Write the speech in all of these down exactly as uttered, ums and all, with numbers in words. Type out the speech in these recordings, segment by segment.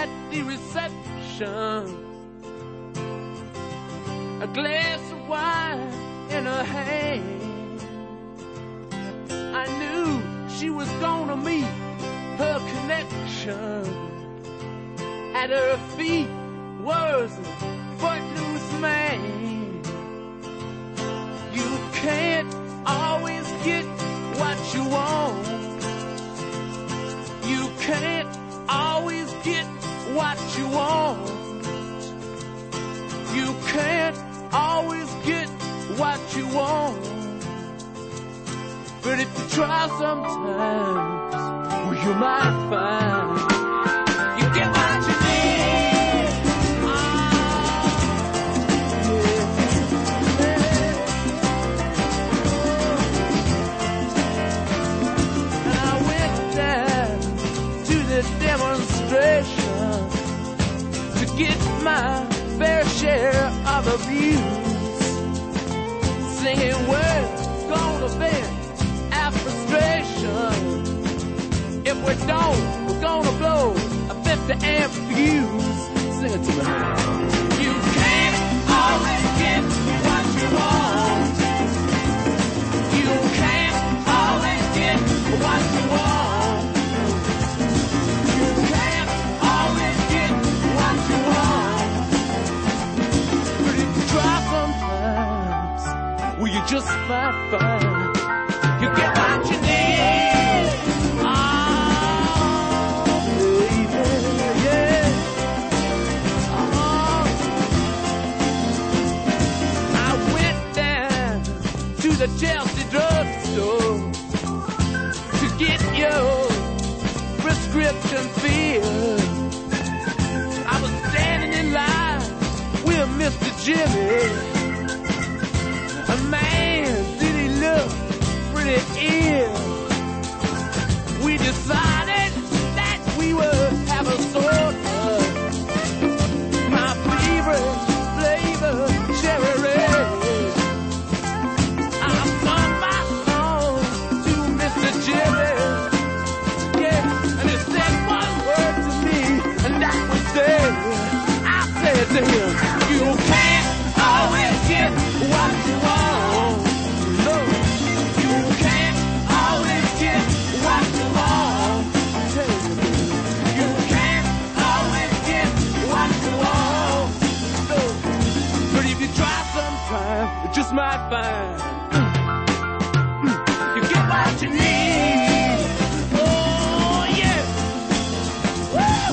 at the reception, a glass of wine in her hand. I knew she was gonna meet her connection. At her feet was a footloose man. You can't always get what you want. You can't always get what you want. You can't always get what you want. But if you try sometimes, well, you might find you get what you need. Oh, yeah, yeah. And I went down to the demonstration to get my fair share of abuse, singing words gonna vent our frustration. If we don't, we're gonna blow a fifty amp fuse. Sing it to me. You can't always get what you want. You can't always get what you want. You can't always get what you want. But if you try sometimes, well, you just might find you get what you need. Oh, baby, yeah. Oh. I went down to the Chelsea drugstore to get your prescription filled. I was standing in line with Mister Jimmy. A man, did he look pretty ill. We decided that we would have a soda. My favorite flavor, cherry red. I sung my song to Mister Jimmy. Yeah, and he said one word to me, and that was there. I said to him, you can't always get what you want. No. You can't always get what you want. You can't always get what you want. No. But if you try sometime, you just might find you get what you need. Oh, yeah. Woo!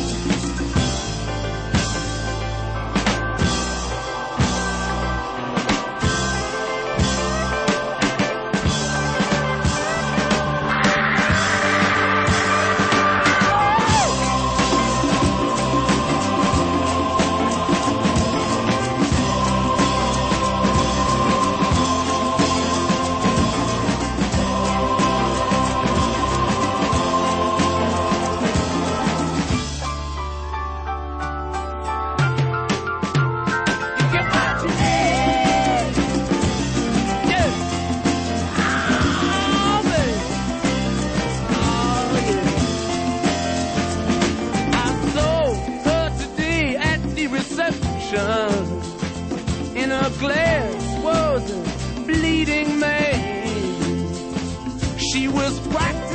In a glass was a bleeding man. She was practicing